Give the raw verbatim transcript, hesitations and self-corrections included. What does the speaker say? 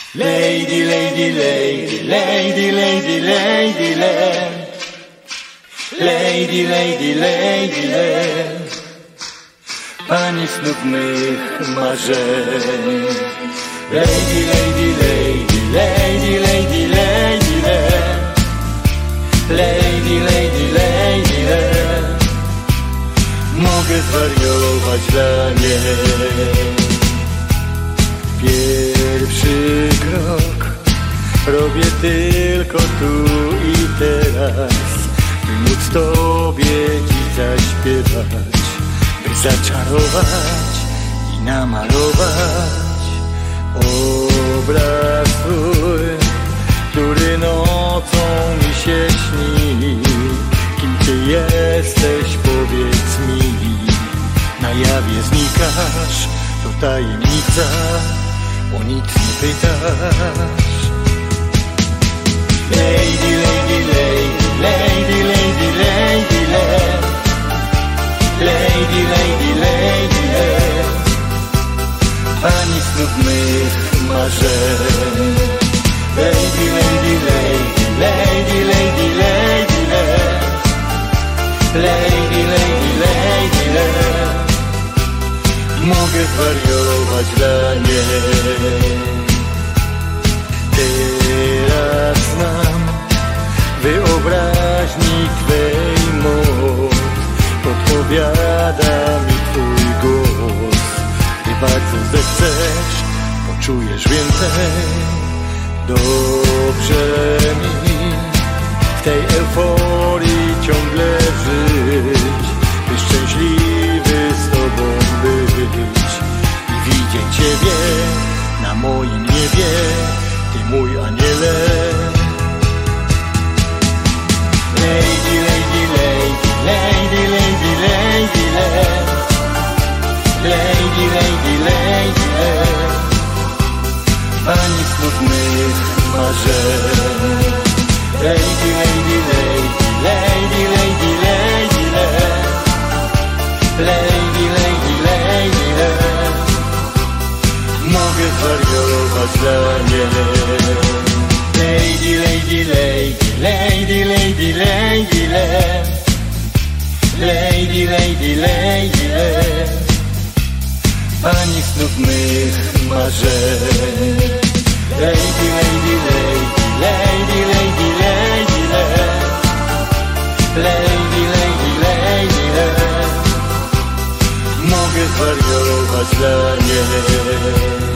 Lady, lady, lady, lady, lady, lady, lady, lady, lady, lady, lady, pani snów mych marzeń. Lady, lady, lady, lady, lady, lady, lady, lady, lady, lady, mogę zwariować dla niej. Pierwszy krok robię tylko tu i teraz, by móc Tobie dziś zaśpiewać, by zaczarować i namalować obraz Twój, który nocą mi się śni. Kim Ty jesteś, powiedz mi, na jawie znikasz, to tajemnica, o nic nie pytasz. Lady, lady, lady, lady, lady, lady, lady, lady, lady, lady, lady, pani snów mych marzeń. Lady, lady, lady, lady, lady, lady, lady, lady, lady, lady, lady, mogę zwariować dla niej. Teraz znam wyobraźni Twej moc, podpowiada mi Twój głos. Gdy bardzo zechcesz, poczujesz więcej. Dobrze mi w tej euforii ciągle żyć, by szczęśliwy z Tobą być i widzieć Ciebie na moim niebie, Ty mój aniele. Lady, lady, lady, lady, lady, lady, lady, lady, lady, lady, pani snów mych marzeń. Lady, lady, lady, lady, lady, lady, lady, lady, lady, lady, lady, mogę zwariować dla niej. Lady, lady, lady, lady, lady, lady, lady, lady, lady, lady, pani snów mych marzeń. Lady, lady, lady, lady, lady, lady, lady, lady, lady, lady, mogę zwariować dla niej.